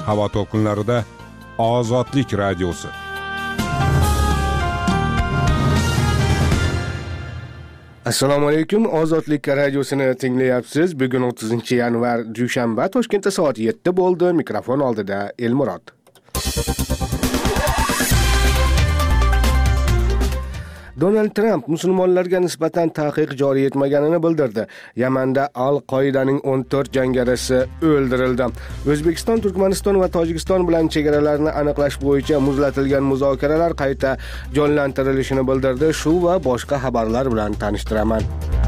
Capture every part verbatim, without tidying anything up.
havo to'lqinlarida Ozodlik radiosi. Assalomu alaykum, Ozodlik radiosini tinglayapsiz. Bugun o'ttizinchi yanvar dushanba, Toshkentda soat yetti bo'ldi. Mikrofon oldida Elmurod. Donald Trump musulmonlarga nisbatan taqiq joriy etmaganini bildirdi. Yamanda Al-Qoidaning o'n to'rt jangarisi o'ldirildi. O'zbekiston, Turkmaniston va Tojikiston bilan chegaralarni aniqlash bo'yicha muzlatilgan muzokaralar qayta jonlantirilishini bildirdi. Shu va boshqa xabarlar bilan tanishtiraman.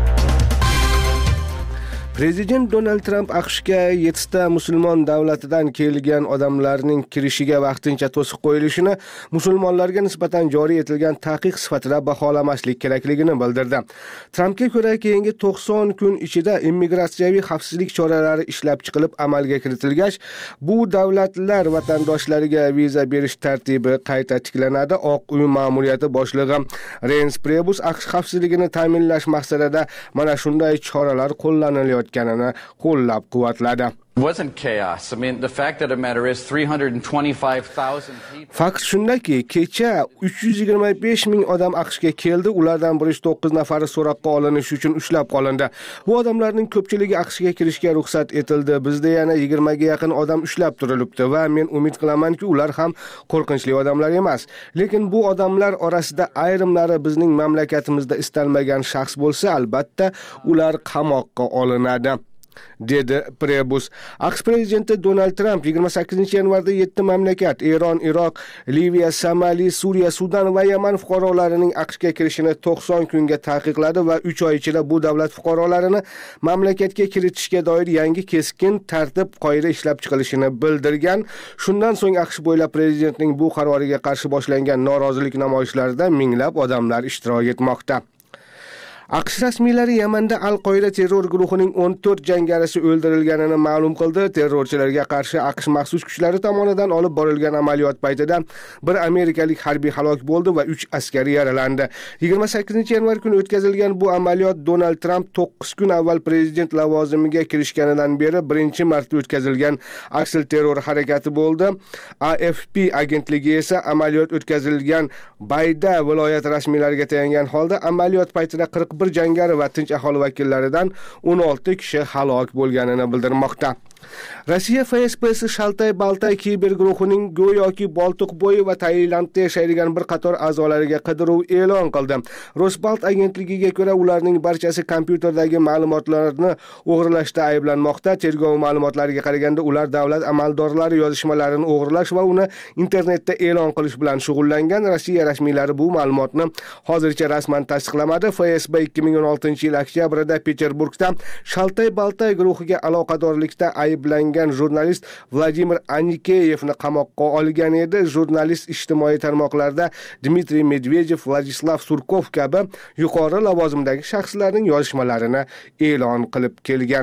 Prezident Donald Trump AQShga yettita musulmon davlatidan kelgan odamlarning kirishiga vaqtincha to'siq qo'yilishini musulmonlarga nisbatan joriy etilgan taqiq sifatida baholamaslik kerakligini bildirdi. Trumpga ko'ra, keyingi to'qson kun ichida immigratsiyaviy xavfsizlik choralari ishlab chiqilib amalga kiritilgach, bu davlatlar vatandoshlariga viza berish tartibi qayta tiklanadi. Oq uy ma'muriyati boshlig'i Reince Priebus AQSh xavfsizligini ta'minlash maqsadida mana shunday choralar qo'llanilayotganini qo'llab-quvvatladi. Wasn't chaos. I mean, the fact of the matter is three hundred twenty-five thousand people. Fakt shundaki, kecha uch yuz yigirma besh ming odam AQShga keldi. Ulardan bir yuz to'qqiz nafari so'roqqa olinish uchun ushlab qolindi. Bu odamlarning ko'pchiligi AQShga kirishga ruxsat etildi. Bizda yana yigirma ga yaqin odam ushlab turilibdi va men umid qilamanki, ular ham qo'rqinchli odamlar emas. Lekin bu odamlar orasida ayrimlari bizning mamlakatimizda istalmagan shaxs bo'lsa, albatta ular qamoqqa olinadi, dedi Priebus. AQSh prezidenti Donald Trump yigirma sakkizinchi yanvarda yetti mamlakat Eron, Iroq, Liviya, Somali, Suriya, Sudan va Yaman fuqarolarining AQShga kirishini to'qson kunga taqiqladi va uch oy ichida bu davlat fuqarolarini mamlakatga kiritishga doir yangi keskin tartib-qoida ishlab chiqilishini bildirgan. Shundan so'ng AQSh bo'ylab prezidentning bu qaroriga qarshi boshlangan norozilik namoyishlarida minglab odamlar ishtirok etmoqda. AQSh rasmiylari Yamanda Al-Qoida terror guruhining o'n to'rt jangarisi o'ldirilganini ma'lum qildi. Terrorchilarga qarshi AQSh maxsus kuchlari tomonidan olib borilgan amaliyot paytida bir amerikalik harbiy halok bo'ldi va uch askari yaralandi. yigirma sakkizinchi yanvar kuni o'tkazilgan bu amaliyot Donald Trump to'qqiz kun avval prezident lavozimiga kirishganidan beri birinchi marta o'tkazilgan aksil terror harakati bo'ldi. A F P agentligi esa amaliyot o'tkazilgan Bayda viloyat rasmiylariga tayangan holda amaliyot paytida qirq bir jangari va tinch aholi vakillaridan o'n olti kishi halok bo'lganini bildirmoqda. Rossiya F S B'si Shaltay Baltay kiber guruhining go'yoki Boltiqbo'yi va Tailandda yashaydigan bir qator a'zolariga qidiruv e'lon qildi. Rosbalt agentligiga ko'ra, ularning barchasi kompyuterdagi ma'lumotlarni o'g'irlashda ayblanmoqda. Tergov ma'lumotlariga qaraganda, ular davlat amaldorlari yozishmalarini o'g'irlash va uni internetda e'lon qilish bilan shug'ullangan. Rossiya rasmiylari bu ma'lumotni hozircha rasman tasdiqlamadi. F S B ikki ming o'n oltinchi yil oktyabrida Peterburgda Shaltay Baltay guruhiga aloqadorlikda ayblangan jurnalist Vladimir Anikeyevni qamoqqa olgan edi. Jurnalist ijtimoiy tarmoqlarda Dmitriy Medvedev, Vladislav Surkov kabi yuqori lavozimdagi shaxslarning yozishmalarini e'lon qilib kelgan.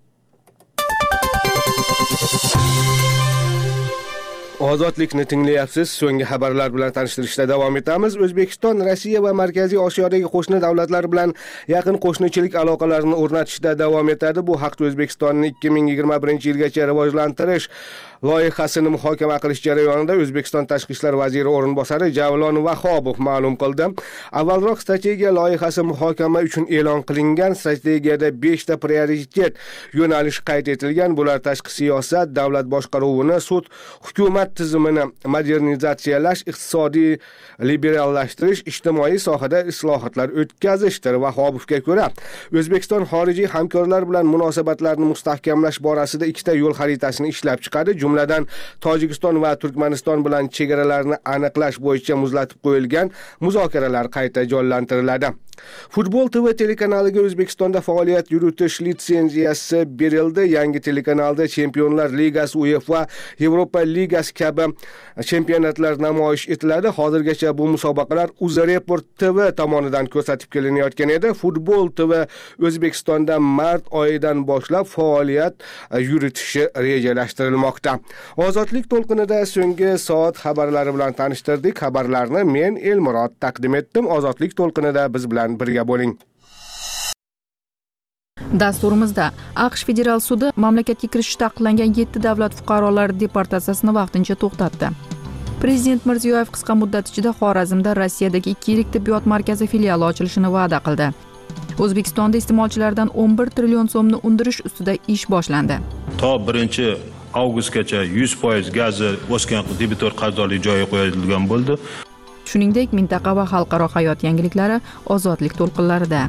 Ozodlikni tinglayapsiz. So'nggi xabarlar bilan tanishtirishda davom etamiz. O'zbekiston, Rossiya va Markaziy Osiyodagi qo'shni davlatlar bilan yaqin qo'shnichilik aloqalarini o'rnatishda davom etadi. Bu haqda O'zbekistonning ikki ming yigirma birinchi yilgacha rivojlantirish loyihasini muhokama qilish jarayonida O'zbekiston Tashqi ishlar vaziri o'rinbosari Javlon Vahobov ma'lum qildi. Avvalroq strategiya loyihasi muhokama uchun e'lon qilingan. Strategiyada besh ta prioritet yo'nalish qayd etilgan. Bular tashqi siyosat, davlat boshqaruvini, sud, hukumat tizimini modernizatsiyalash, iqtisodiy liberallashtirish, ijtimoiy sohada islohotlar o'tkazishdir. Vahobovga ko'ra, O'zbekiston xorijiy hamkorlar bilan munosabatlarni mustahkamlash borasida ikkita yo'l xaritasini ishlab chiqadi. Jumladan, Tojikiston va Turkmaniston bilan chegaralarni aniqlash bo'yicha muzlatib qo'yilgan muzokaralar qayta jonlantiriladi. Futbol T V telekanaliga O'zbekistonda faoliyat yuritish litsenziyasi berildi. Yangi telekanalda Chempionlar Ligasi, UEFA, Yevropa Ligasi kabi chempionatlar namoyish etiladi. Hozirgacha bu musobaqalar UzReport T V tomonidan ko'rsatib kelinayotgan edi. Futbol T V O'zbekistonda mart oyidan boshlab faoliyat yuritishi rejalashtirilmoqda. Ozodlik to'lqinida so'nggi soat xabarlari bilan tanishtirdik. Xabarlarni men Elmurod taqdim etdim. Ozodlik to'lqinida biz bilan birga bo'ling. Dasturimizda AQSh federal sudi mamlakatga kirishi taqiqlangan yetti davlat fuqarolari deportatsiyasini vaqtincha to'xtatdi. Prezident Mirziyoyev qisqa muddat ichida Xorazmda Rossiyadagi ikki yillik tibbiyot markazi filiali ochilishini va'da qildi. O'zbekistonda iste'molchilardan o'n bir trillion so'mni undirish ustida ish boshlandi. To birinchi avgustgacha yuz foiz gazi o'sgan debitor qarzdorlik joyiga qo'yilgan bo'ldi. Shuningdek, mintaqa va xalqaro hayot yangiliklari ozodlik to'lqinlarida.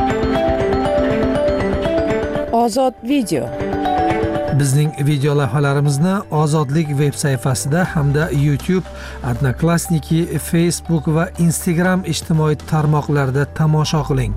Ozod video. Bizning video lavhalarimizni Ozodlik veb sayfasida hamda YouTube, Odnoklassniki, Facebook va Instagram ijtimoiy tarmoqlarida tomosha qiling.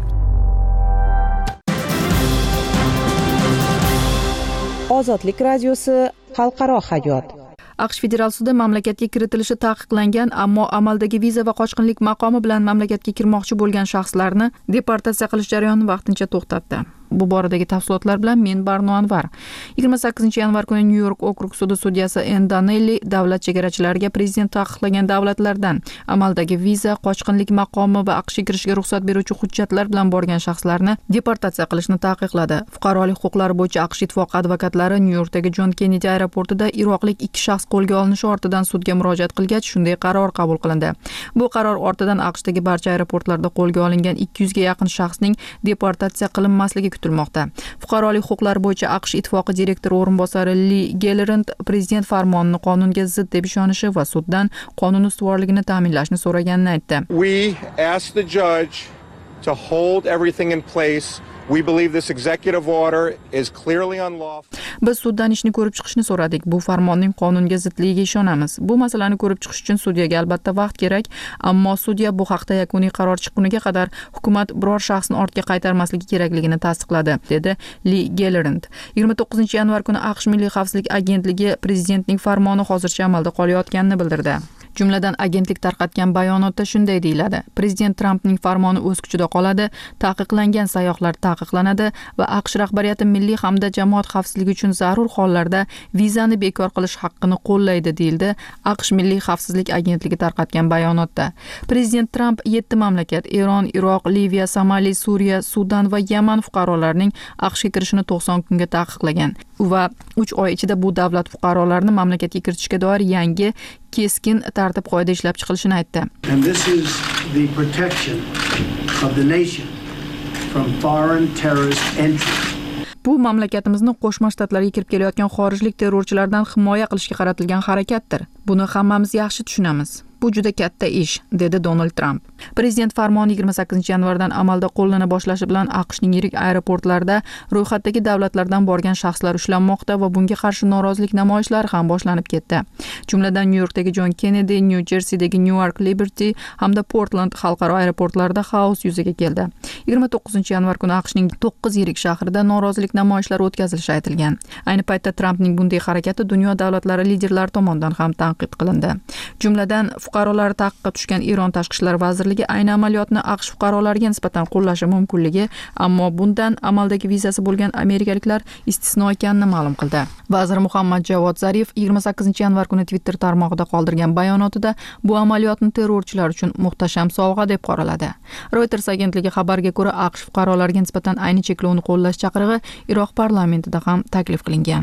Ozodlik radiosi xalqaro hayot. AQSh federal sudi mamlakatga kiritilishi taqiqlangan, ammo amaldagi viza va qochqinlik maqomi bilan mamlakatga kirmoqchi bo'lgan shaxslarni deportatsiya qilish jarayonini vaqtincha to'xtatdi. Bu boradagi tafsilotlar bilan men Barno Anvar. yigirma sakkizinchi yanvar kuni Nyu-York okrug sudi sudyasi N. Donnelli davlat chegarachilariga prezident taqiqlagan davlatlardan amaldagi viza, qochqinlik maqomi va AQShga kirishga ruxsat beruvchi hujjatlar bilan borgan shaxslarni deportatsiya qilishni taqiqladi. Fuqarolik huquqlari bo'yicha AQSh ittifoqi advokatlari Nyu-Yorkdagi Jon Kennedy aeroportida iroqlik ikki shaxs qo'lga olinishi ortidan sudga murojaat qilgach, shunday qaror qabul qilindi. Bu qaror ortidan AQShdagi barcha aeroportlarda qo'lga olingan ikki yuzga yaqin shaxsning deportatsiya qilinmasligi kutilmoqda. Fuqarolik huquqlari bo'yicha AQSh ittifoqi direktori o'rinbosari Li Gellerand prezident farmonini qonunga zid deb ishonishi va suddan qonun ustuvorligini ta'minlashni so'raganini aytdi. We ask the judge to hold everything in place. We believe this executive order is clearly unlawful. Biz suddan ishni ko'rib chiqishni so'radik. Bu farmonning qonunga zidligiga ishonamiz. Bu masalani ko'rib chiqish uchun sudyaga albatta vaqt kerak, ammo sudya bu haqda yakuniy qaror chiqquniga qadar hukumat biror shaxsni ortga qaytarmasligi kerakligini tasdiqladi, dedi Li Gellerand. yigirma to'qqizinchi yanvar kuni AQSh Milliy xavfsizlik agentligi prezidentning farmoni hozircha amalda qolayotganini bildirdi. Jumladan agentlik tarqatgan bayonotda shunday deyiladi: Prezident Trampning farmoni o'z kuchida qoladi, taqiqlangan sayyohlar taqiqlanadi va AQSh rahbariyati milliy hamda jamoat xavfsizligi uchun zarur hollarda vizani bekor qilish haqqini qo'llaydi, deyildi AQSh Milliy xavfsizlik agentligi tarqatgan bayonotda. Prezident Tramp yetti mamlakat Eron, Iroq, Liviya, Somali, Suriya, Sudan va Yaman fuqarolarining AQShga kirishini to'qson kunga taqiqlagan va uch oy ichida bu davlat fuqarolarini mamlakatga kiritishga doir yangi keskin tartib qoida ishlab chiqilishini aytdi. And this is the protection of the nation from foreign terrorist entry. Bu mamlakatimizni Qo'shma Shtatlarga kirib kelayotgan xorijlik terrorchilardan himoya qilishga qaratilgan harakatdir. Buni hammamiz yaxshi tushunamiz. Bu juda katta ish, dedi Donald Trump. Prezident farmoni yigirma sakkizinchi yanvardan amalda qo'llana boshlashi bilan AQShning yirik aeroportlarida ro'yxatdagi davlatlardan borgan shaxslar ushlanmoqda va bunga qarshi norozilik namoyishlari ham boshlanib ketdi. Jumladan Nyu-Yorkdagi Jon Kennedy, Nyu-Jersidagi Newark Liberty hamda Portland xalqaro aeroportlarida xaos yuzaga keldi. yigirma to'qqizinchi yanvar kuni AQShning to'qqiz yirik shahrida norozilik namoyishlari o'tkazilishi aytilgan. Ayni paytda Trampning bunday harakati dunyo davlatlari liderlari tomonidan ham tanqid qilindi. Jumladan fuqarolar taqiqqa tushgan Eron tashqi ishlar vazirligi ayni amaliyotni AQSh fuqarolariga nisbatan qo'llashi mumkinligi, ammo bundan amaldagi vizasi bo'lgan amerikaliklar istisno ekanini ma'lum qildi. Vazir Muhammad Javod Zarif yigirma sakkizinchi yanvar kuni Twitter tarmog'ida qoldirgan bayonotida bu amaliyotni terrorchilar uchun muhtasham sovg'a deb qoraladi. Reuters agentligi xabariga ko'ra, AQSh fuqarolariga nisbatan ayni cheklovni qo'llash chaqirig'i Iroq parlamentida ham taklif qilingan.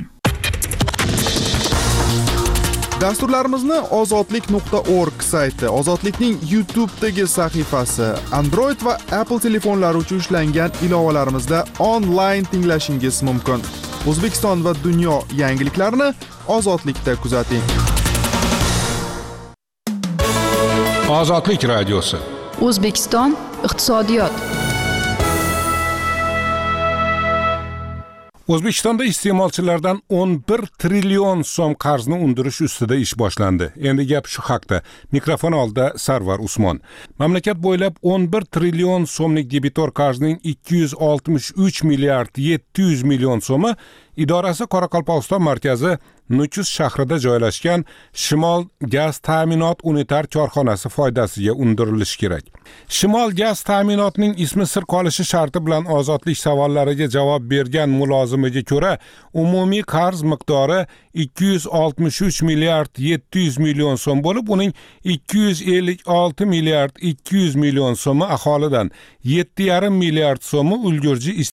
Dasturlarimizni ozodlik nuqta org sayti, Ozodlikning YouTube'dagi sahifasi, Android va Apple telefonlari uchun ishlangan ilovalarimizda onlayn tinglashingiz mumkin. O'zbekiston va dunyo yangiliklarini Ozodlikda kuzating. Ozodlik radiosi. O'zbekiston iqtisodiyot. O'zbekistonda iste'molchilardan o'n bir trillion so'm qarzni undirish ustida ish boshlandi. Endi gap shu haqda. Mikrofon oldida Sarvar Usmon. Mamlakat bo'ylab o'n bir trillion so'mlik debitor qarzning ikki yuz oltmish uch milliard yetti yuz million so'mi idorasi Qoraqalpog'iston markazi Nukus shahrida joylashgan Shimol gaz ta'minot unitar korxonasi foydasiga undirilishi kerak. Shimol gaz ta'minotining ismi sir qolishi sharti bilan ozodlik savollariga javob bergan mulozimiga ko'ra, umumiy qarz miqdori ikki yuz oltmish uch milliard yetti yuz million so'm bo'lib, uning ikki yuz ellik olti milliard ikki yuz million so'mi aholidan, yetti yarim milliard so'mi ulgurji